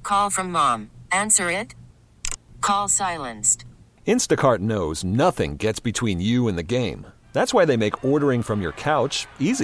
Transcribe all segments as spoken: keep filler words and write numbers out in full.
Call from mom. Answer it. Call silenced. Instacart knows nothing gets between you and the game. That's why they make ordering from your couch easy.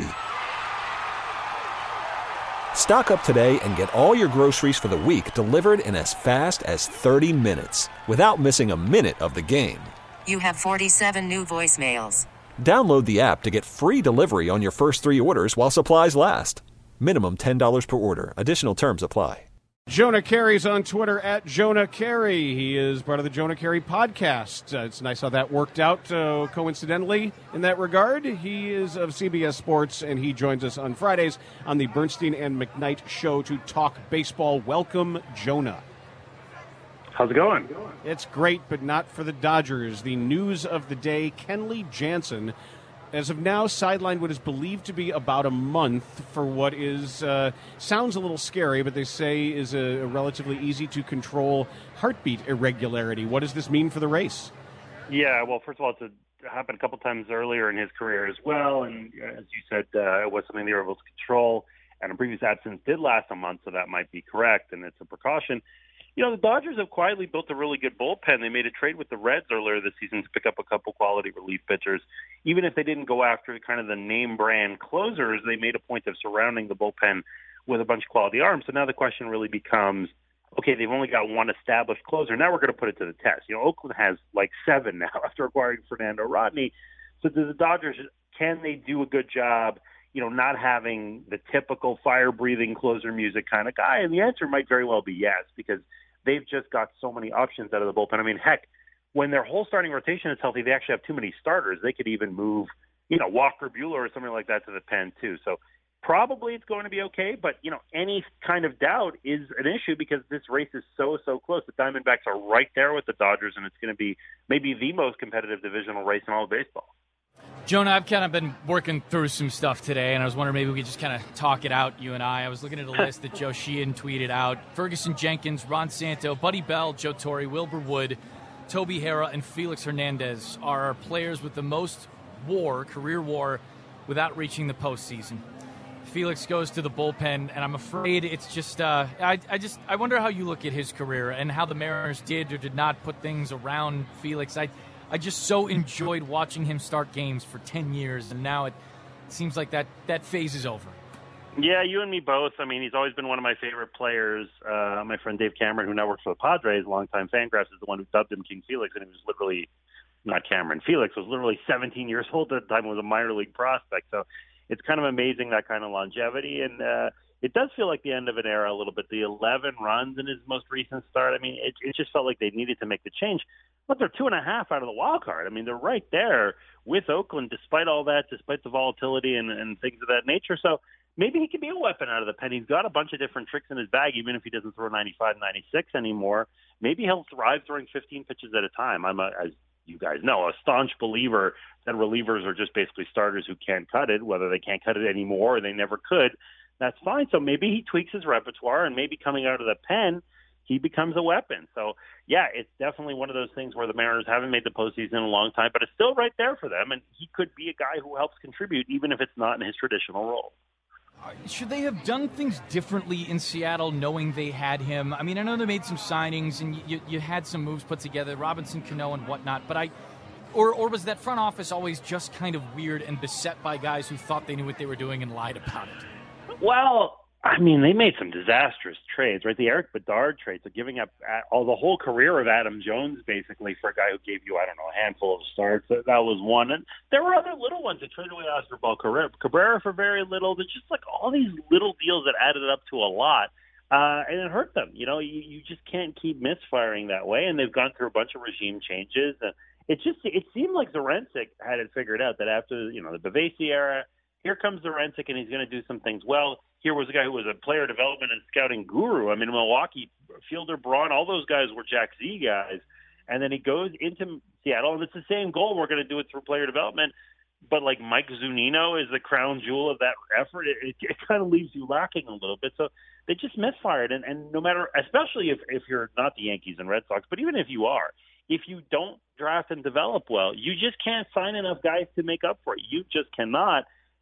Stock up today and get all your groceries for the week delivered in as fast as thirty minutes without missing a minute of the game. You have forty-seven new voicemails. Download the app to get free delivery on your first three orders while supplies last. Minimum ten dollars per order. Additional terms apply. Jonah Carey's on Twitter at Jonah Carey. He is part of the Jonah Carey podcast. Uh, it's nice how that worked out, uh, coincidentally, in that regard. He is of C B S Sports, and he joins us on Fridays on the Bernstein and McKnight Show to talk baseball. Welcome, Jonah. How's it going? It's great, but not for the Dodgers. The news of the day, Kenley Jansen, as of now, sidelined what is believed to be about a month for what is, uh, sounds a little scary, but they say is a, a relatively easy-to-control heartbeat irregularity. What does this mean for the race? Yeah, well, first of all, it's a, happened a couple times earlier in his career as well, and as you said, uh, it was something they were able to control, and a previous absence did last a month, so that might be correct, and it's a precaution. You know, the Dodgers have quietly built a really good bullpen. They made a trade with the Reds earlier this season to pick up a couple quality relief pitchers. Even if they didn't go after kind of the name brand closers, they made a point of surrounding the bullpen with a bunch of quality arms. So now the question really becomes, okay, they've only got one established closer. Now we're going to put it to the test. You know, Oakland has like seven now after acquiring Fernando Rodney. So do the Dodgers, can they do a good job, you know, not having the typical fire-breathing closer music kind of guy? And the answer might very well be yes, because they've just got so many options out of the bullpen. I mean, heck, when their whole starting rotation is healthy, they actually have too many starters. They could even move, you know, Walker Buehler or something like that to the pen too. So probably it's going to be okay, but, you know, any kind of doubt is an issue because this race is so, so close. The Diamondbacks are right there with the Dodgers, and it's going to be maybe the most competitive divisional race in all of baseball. Jonah, I've kind of been working through some stuff today, and I was wondering maybe we could just kind of talk it out, you and I. I was looking at a list that Joe Sheehan tweeted out. Ferguson Jenkins, Ron Santo, Buddy Bell, Joe Torre, Wilbur Wood, Toby Harrah, and Felix Hernandez are players with the most WAR, career WAR, without reaching the postseason. Felix goes to the bullpen, and I'm afraid it's just uh, I, I just I wonder how you look at his career and how the Mariners did or did not put things around Felix. I I just so enjoyed watching him start games for ten years, and now it seems like that, that phase is over. Yeah, you and me both. I mean, he's always been one of my favorite players. Uh, my friend Dave Cameron, who now works for the Padres, longtime Fangraphs, is the one who dubbed him King Felix, and he was literally, not Cameron, Felix was literally seventeen years old at the time and was a minor league prospect. So it's kind of amazing, that kind of longevity, and uh, it does feel like the end of an era a little bit. The eleven runs in his most recent start, I mean, it, it just felt like they needed to make the change. But they're two and a half out of the wild card. I mean, they're right there with Oakland, despite all that, despite the volatility and, and things of that nature. So maybe he can be a weapon out of the pen. He's got a bunch of different tricks in his bag, even if he doesn't throw ninety-five, ninety-six anymore. Maybe he'll thrive throwing fifteen pitches at a time. I'm, a, as you guys know, a staunch believer that relievers are just basically starters who can't cut it, whether they can't cut it anymore or they never could. That's fine. So maybe he tweaks his repertoire, and maybe coming out of the pen, he becomes a weapon. So, yeah, it's definitely one of those things where the Mariners haven't made the postseason in a long time, but it's still right there for them, and he could be a guy who helps contribute, even if it's not in his traditional role. Should they have done things differently in Seattle knowing they had him? I mean, I know they made some signings, and you, you had some moves put together, Robinson, Cano, and whatnot, but I... Or, or was that front office always just kind of weird and beset by guys who thought they knew what they were doing and lied about it? Well, I mean, they made some disastrous trades, right? The Eric Bedard trade, so giving up all the whole career of Adam Jones, basically, for a guy who gave you, I don't know, a handful of starts. That, that was one. And there were other little ones. They traded away Oscar Ball Cabrera for very little. There's just like all these little deals that added up to a lot. Uh, and it hurt them. You know, you, you just can't keep misfiring that way. And they've gone through a bunch of regime changes. And it just, it seemed like Zorencic had it figured out that after, you know, the Bavasi era, here comes Zorencic and he's going to do some things well. Here was a guy who was a player development and scouting guru. I mean, Milwaukee, Fielder, Braun, all those guys were Jack Z guys. And then he goes into Seattle, and it's the same goal. We're going to do it through player development. But like Mike Zunino is the crown jewel of that effort. It, it, it kind of leaves you lacking a little bit. So they just misfired. And, and no matter, especially if, if you're not the Yankees and Red Sox, but even if you are, if you don't draft and develop well, you just can't sign enough guys to make up for it. You just cannot.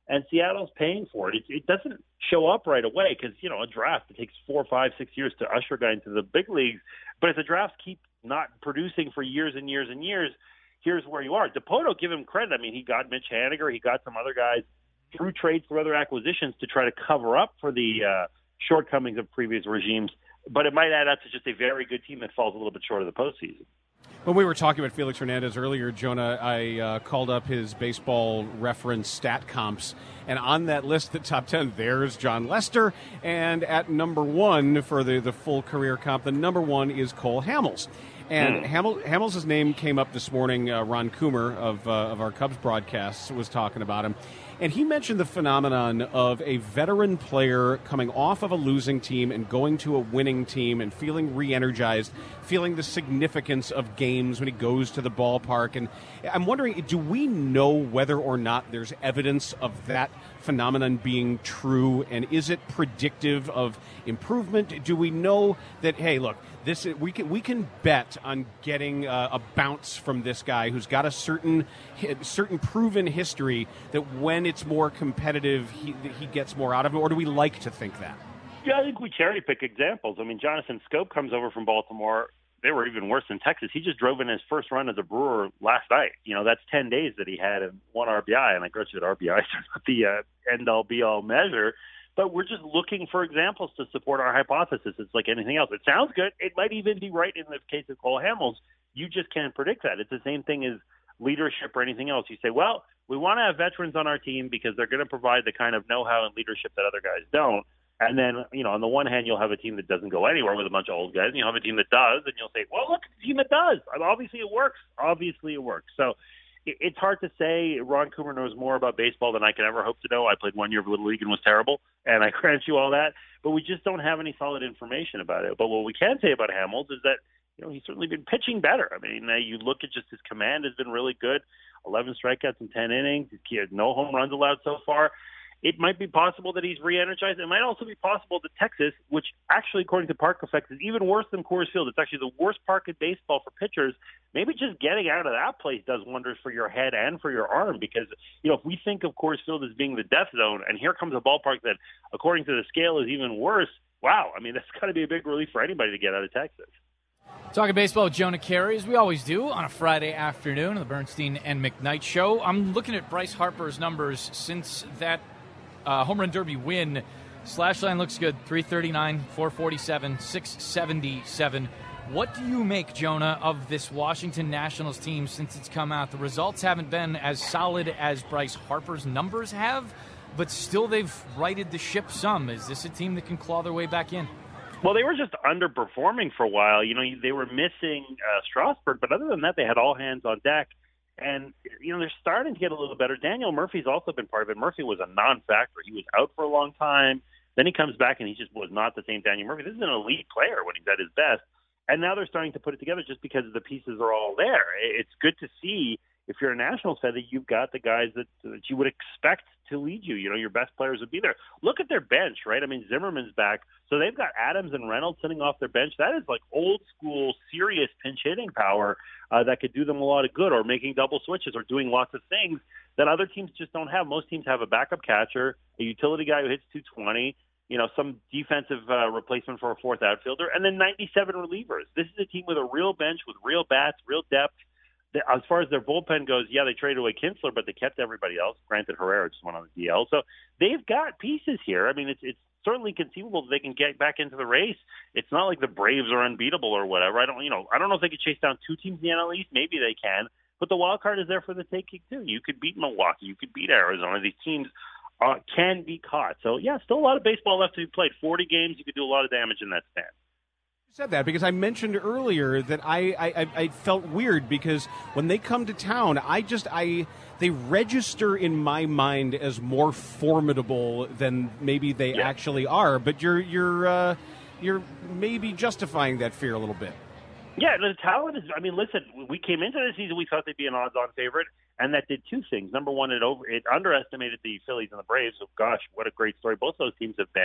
and Seattle's paying for it. It, it doesn't show up right away because, you know, a draft, it takes four, five, six years to usher a guy into the big leagues. But if the drafts keep not producing for years and years and years, here's where you are. Dipoto, give him credit. I mean, he got Mitch Haniger. He got some other guys through trades, through other acquisitions to try to cover up for the uh, shortcomings of previous regimes. But it might add up to just a very good team that falls a little bit short of the postseason. When we were talking about Felix Hernandez earlier, Jonah, I uh, called up his baseball reference stat comps, and on that list, the top ten, there's John Lester, and at number one for the, the full career comp, the number one is Cole Hamels. And mm. Hamel, Hamels' name came up this morning. Uh, Ron Coomer of, uh, of our Cubs broadcasts was talking about him. And he mentioned the phenomenon of a veteran player coming off of a losing team and going to a winning team and feeling re-energized, feeling the significance of games when he goes to the ballpark. And I'm wondering, do we know whether or not there's evidence of that phenomenon being true? And is it predictive of improvement? Do we know that, hey, look, this we can we can bet on getting uh, a bounce from this guy who's got a certain certain proven history that when it's more competitive, he he gets more out of it? Or do we like to think that? Yeah, I think we cherry pick examples. I mean, Jonathan Scope comes over from Baltimore. They were even worse than Texas. He just drove in his first run as a Brewer last night. You know, that's ten days that he had and one R B I. And I grudge that R B Is are not the uh, end-all, be-all measure. But we're just looking for examples to support our hypothesis. It's like anything else. It sounds good. It might even be right in the case of Cole Hamels. You just can't predict that. It's the same thing as leadership or anything else. You say, well, we want to have veterans on our team because they're going to provide the kind of know-how and leadership that other guys don't. And then, you know, on the one hand, you'll have a team that doesn't go anywhere with a bunch of old guys, and you'll have a team that does, and you'll say, well, look at the team that does. Obviously it works. Obviously it works. So it's hard to say. Ron Coomer knows more about baseball than I could ever hope to know. I played one year of Little League and was terrible, and I grant you all that. But we just don't have any solid information about it. But what we can say about Hamels is that, you know, he's certainly been pitching better. I mean, uh, you look at just his command has been really good. eleven strikeouts in ten innings. He had no home runs allowed so far. It might be possible that he's re-energized. It might also be possible that Texas, which actually, according to Park Effect, is even worse than Coors Field. It's actually the worst park in baseball for pitchers. Maybe just getting out of that place does wonders for your head and for your arm because, you know, if we think of Coors Field as being the death zone, and here comes a ballpark that, according to the scale, is even worse, wow, I mean, that's got to be a big relief for anybody to get out of Texas. Talking baseball with Jonah Carey, as we always do on a Friday afternoon on the Bernstein and McKnight Show. I'm looking at Bryce Harper's numbers since that Uh, home run derby win. Slash line looks good. three thirty-nine, four forty-seven, six seventy-seven. What do you make, Jonah, of this Washington Nationals team since it's come out? The results haven't been as solid as Bryce Harper's numbers have, but still they've righted the ship some. Is this a team that can claw their way back in? Well, they were just underperforming for a while. You know, they were missing uh, Strasburg, but other than that, they had all hands on deck. And, you know, they're starting to get a little better. Daniel Murphy's also been part of it. Murphy was a non-factor. He was out for a long time. Then he comes back, and he just was not the same Daniel Murphy. This is an elite player when he's at his best. And now they're starting to put it together just because the pieces are all there. It's good to see, if you're a Nationals fan, that you've got the guys that, that you would expect to lead you. You know, your best players would be there. Look at their bench, right? I mean, Zimmerman's back. So they've got Adams and Reynolds sitting off their bench. That is like old-school, serious pinch-hitting power uh, that could do them a lot of good, or making double switches, or doing lots of things that other teams just don't have. Most teams have a backup catcher, a utility guy who hits two twenty, you know, some defensive uh, replacement for a fourth outfielder, and then ninety-seven relievers. This is a team with a real bench, with real bats, real depth. As far as their bullpen goes, yeah, they traded away Kinsler, but they kept everybody else. Granted, Herrera just went on the D L. So they've got pieces here. I mean, it's it's certainly conceivable that they can get back into the race. It's not like the Braves are unbeatable or whatever. I don't, you know, I don't know if they could chase down two teams in the N L East. Maybe they can, but the wild card is there for the taking too. You could beat Milwaukee, you could beat Arizona. These teams uh, can be caught. So yeah, still a lot of baseball left to be played. forty games, you could do a lot of damage in that span. Said that because I mentioned earlier that I, I I felt weird because when they come to town, I just I they register in my mind as more formidable than maybe they yeah. actually are. But you're you're uh, you're maybe justifying that fear a little bit. Yeah, the talent is. I mean, listen, we came into the season, we thought they'd be an odds-on favorite, and that did two things. Number one, it over it underestimated the Phillies and the Braves. So, gosh, what a great story both those teams have been.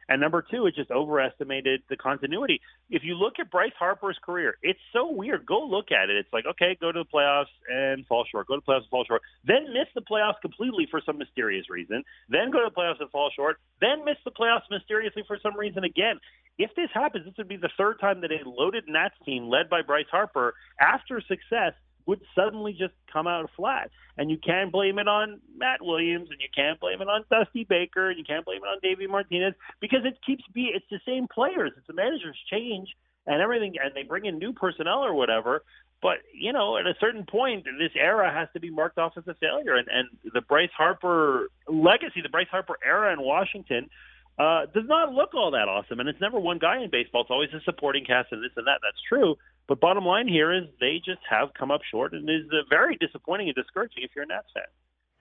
And number two, it just overestimated the continuity. If you look at Bryce Harper's career, it's so weird. Go look at it. It's like, okay, go to the playoffs and fall short. Go to the playoffs and fall short. Then miss the playoffs completely for some mysterious reason. Then go to the playoffs and fall short. Then miss the playoffs mysteriously for some reason again. If this happens, this would be the third time that a loaded Nats team led by Bryce Harper, after success, would suddenly just come out flat. And you can't blame it on Matt Williams, and you can't blame it on Dusty Baker, and you can't blame it on Davey Martinez, because it keeps being, it's the same players. It's the managers change and everything, and they bring in new personnel or whatever. But, you know, at a certain point, this era has to be marked off as a failure. And, and the Bryce Harper legacy, the Bryce Harper era in Washington, uh, does not look all that awesome. And it's never one guy in baseball. It's always a supporting cast and this and that. That's true. But bottom line here is they just have come up short, and it is uh, very disappointing and discouraging if you're a Nats fan.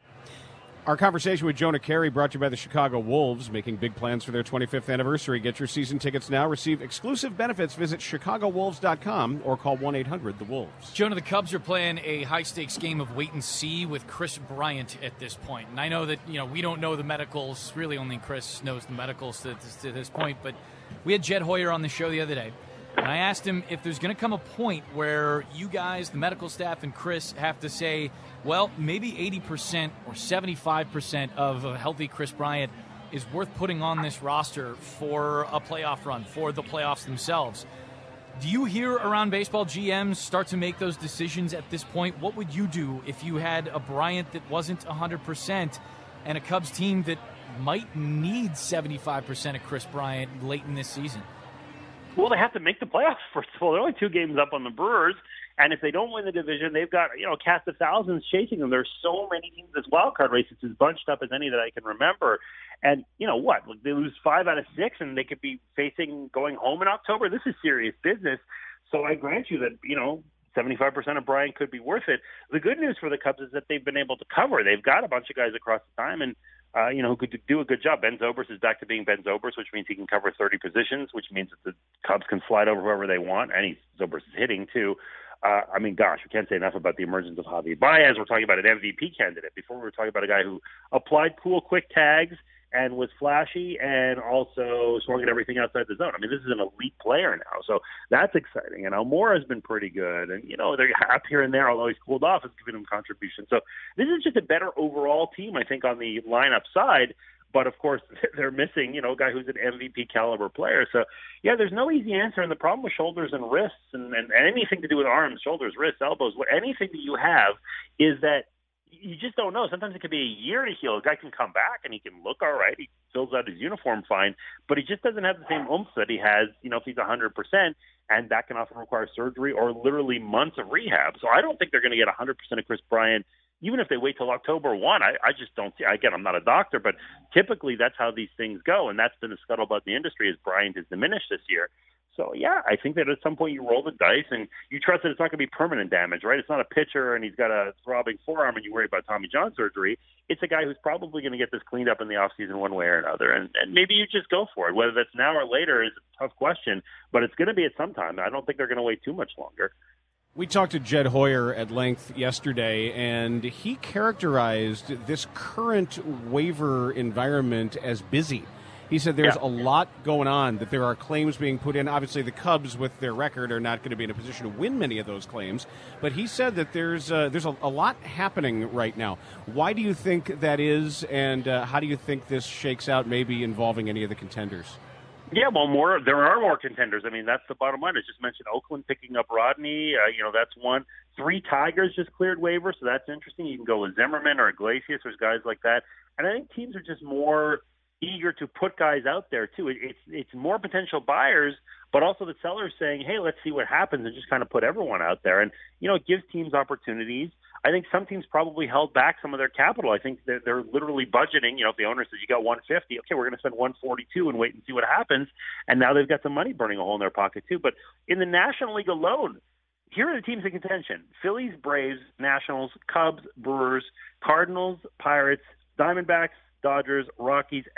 Our conversation with Jonah Carey brought to you by the Chicago Wolves, making big plans for their twenty-fifth anniversary. Get your season tickets now. Receive exclusive benefits. Visit chicago wolves dot com or call one eight hundred the wolves. Jonah, the Cubs are playing a high-stakes game of wait and see with Kris Bryant at this point. And I know that, you know, we don't know the medicals. Really only Chris knows the medicals to, to this point. But we had Jed Hoyer on the show the other day. And I asked him if there's going to come a point where you guys, the medical staff, and Chris have to say, well, maybe eighty percent or seventy-five percent of a healthy Kris Bryant is worth putting on this roster for a playoff run, for the playoffs themselves. Do you hear around baseball G Ms start to make those decisions at this point? What would you do if you had a Bryant that wasn't one hundred percent and a Cubs team that might need seventy-five percent of Kris Bryant late in this season? Well, they have to make the playoffs, first of all. They're only two games up on the Brewers, and if they don't win the division, they've got, you know, a cast of thousands chasing them. There's so many teams. This wild card race, it's as bunched up as any that I can remember. And, you know what, they lose five out of six, and they could be facing going home in October. This is serious business. So I grant you that, you know, seventy-five percent of Bryant could be worth it. The good news for the Cubs is that they've been able to cover. They've got a bunch of guys across the time, and Uh, you know, who could do a good job. Ben Zobrist is back to being Ben Zobrist, which means he can cover thirty positions, which means that the Cubs can slide over whoever they want, and he's, Zobrist is hitting, too. Uh, I mean, gosh, we can't say enough about the emergence of Javi Baez. We're talking about an M V P candidate. Before, we were talking about a guy who applied cool, quick tags and was flashy and also swung at everything outside the zone. I mean, this is an elite player now, so that's exciting. And Almora has been pretty good. And, you know, they're up here and there, although he's cooled off, has given him contributions. So this is just a better overall team, I think, on the lineup side. But, of course, they're missing, you know, a guy who's an M V P caliber player. So, yeah, there's no easy answer. And the problem with shoulders and wrists and, and anything to do with arms, shoulders, wrists, elbows, anything that you have is that you just don't know. Sometimes it could be a year to heal. A guy can come back and he can look all right. He fills out his uniform fine, but he just doesn't have the same oomph that he has, you know, if he's one hundred percent, and that can often require surgery or literally months of rehab. So I don't think they're going to get one hundred percent of Kris Bryant, even if they wait till October first. I, I just don't see. Again, I'm not a doctor, but typically that's how these things go, and that's been a scuttlebutt in the industry as Bryant has diminished this year. So, yeah, I think that at some point you roll the dice and you trust that it's not going to be permanent damage, right? It's not a pitcher and he's got a throbbing forearm and you worry about Tommy John surgery. It's a guy who's probably going to get this cleaned up in the offseason one way or another. And, and maybe you just go for it. Whether that's now or later is a tough question, but it's going to be at some time. I don't think they're going to wait too much longer. We talked to Jed Hoyer at length yesterday, and he characterized this current waiver environment as busy. He said there's yeah. a lot going on, that there are claims being put in. Obviously, the Cubs, with their record, are not going to be in a position to win many of those claims. But he said that there's uh, there's a, a lot happening right now. Why do you think that is, and uh, how do you think this shakes out, maybe involving any of the contenders? Yeah, well, more there are more contenders. I mean, that's the bottom line. I just mentioned Oakland picking up Rodney. Uh, you know, that's one. Three Tigers just cleared waivers, so that's interesting. You can go with Zimmerman or Iglesias. There's guys like that. And I think teams are just more eager to put guys out there, too. It, it's it's more potential buyers, but also the sellers saying, hey, let's see what happens, and just kind of put everyone out there. And, you know, it gives teams opportunities. I think some teams probably held back some of their capital. I think they're, they're literally budgeting. You know, if the owner says you got one fifty, okay, we're going to spend one forty-two and wait and see what happens. And now they've got some money burning a hole in their pocket, too. But in the National League alone, here are the teams in contention: Phillies, Braves, Nationals, Cubs, Brewers, Cardinals, Pirates, Diamondbacks, Dodgers, Rockies, and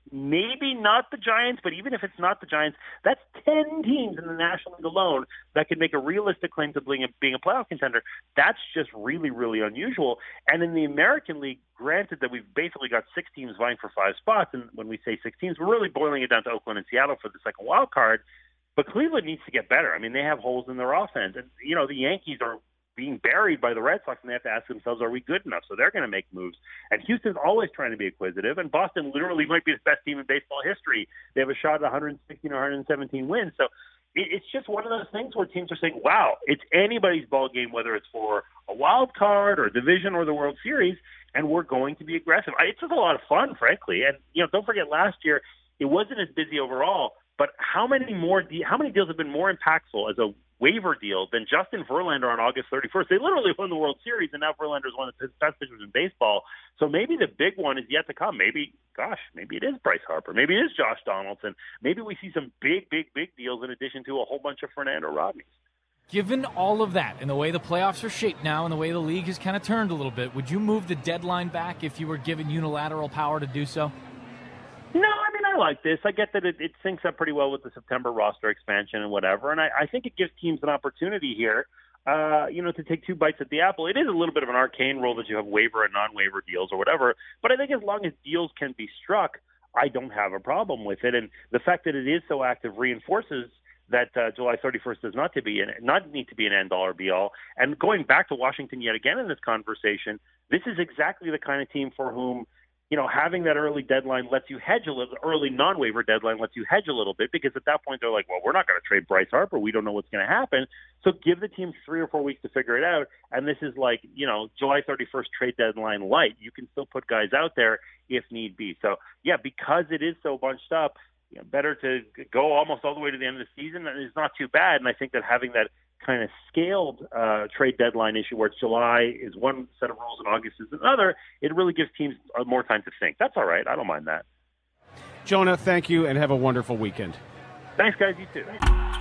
maybe not the Giants, but even if it's not the Giants, that's ten teams in the National League alone that can make a realistic claim to being a, being a playoff contender. That's just really, really unusual. And in the American League, granted that we've basically got six teams vying for five spots, and when we say six teams, we're really boiling it down to Oakland and Seattle for the second wild card. But Cleveland needs to get better. I mean, they have holes in their offense. And, you know, the Yankees are being buried by the Red Sox, and they have to ask themselves, are we good enough? So they're going to make moves. And Houston's always trying to be acquisitive, and Boston literally might be the best team in baseball history. They have a shot at one hundred sixteen or one hundred seventeen wins. So it, it's just one of those things where teams are saying, wow, it's anybody's ball game, whether it's for a wild card or a division or the World Series, and we're going to be aggressive. It's just a lot of fun, frankly. And, you know, don't forget last year, it wasn't as busy overall, but how many more de- how many deals have been more impactful as a waiver deal than Justin Verlander on August thirty-first? They literally won the World Series, and now Verlander's one of the best pitchers in baseball. So maybe the big one is yet to come. Maybe, gosh, maybe it is Bryce Harper. Maybe it is Josh Donaldson. Maybe we see some big, big, big deals in addition to a whole bunch of Fernando Rodneys. Given all of that and the way the playoffs are shaped now and the way the league has kind of turned a little bit, would you move the deadline back if you were given unilateral power to do so? No, I mean, I like this. I get that it, it syncs up pretty well with the September roster expansion and whatever, and I, I think it gives teams an opportunity here, uh, you know, to take two bites at the apple. It is a little bit of an arcane rule that you have waiver and non-waiver deals or whatever, but I think as long as deals can be struck, I don't have a problem with it. And the fact that it is so active reinforces that uh, July thirty-first does not to be an, not need to be an end-all or be-all. And going back to Washington yet again in this conversation, this is exactly the kind of team for whom, you know, having that early deadline lets you hedge a little, early non-waiver deadline lets you hedge a little bit, because at that point they're like, well, we're not going to trade Bryce Harper. We don't know what's going to happen. So give the team three or four weeks to figure it out. And this is like, you know, July thirty-first trade deadline light. You can still put guys out there if need be. So, yeah, because it is so bunched up, you know, better to go almost all the way to the end of the season. And it's not too bad. And I think that having that kind of scaled uh, trade deadline issue where it's July is one set of rules and August is another, it really gives teams more time to think. That's all right. I don't mind that. Jonah, thank you, and have a wonderful weekend. Thanks, guys. You too.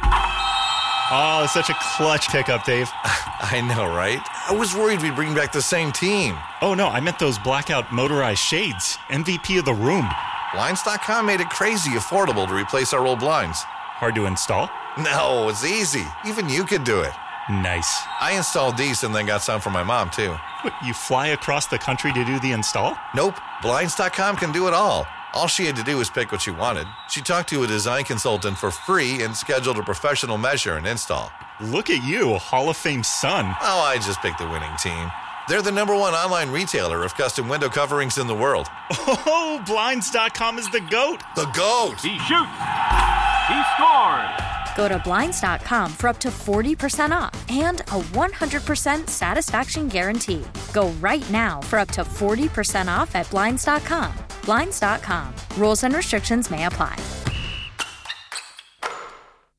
Oh, such a clutch pickup, Dave. I know, right? I was worried we'd bring back the same team. Oh, no, I meant those blackout motorized shades. M V P of the room. Blinds dot com made it crazy affordable to replace our old blinds. Hard to install? No, it's easy. Even you could do it. Nice. I installed these and then got some for my mom, too. What, you fly across the country to do the install? Nope. Blinds dot com can do it all. All she had to do was pick what she wanted. She talked to a design consultant for free and scheduled a professional measure and install. Look at you, Hall of Fame son. Oh, I just picked the winning team. They're the number one online retailer of custom window coverings in the world. Oh, Blinds dot com is the GOAT. The GOAT. He shoots. He scores. Go to Blinds dot com for up to forty percent off and a one hundred percent satisfaction guarantee. Go right now for up to forty percent off at Blinds dot com. Blinds dot com. Rules and restrictions may apply.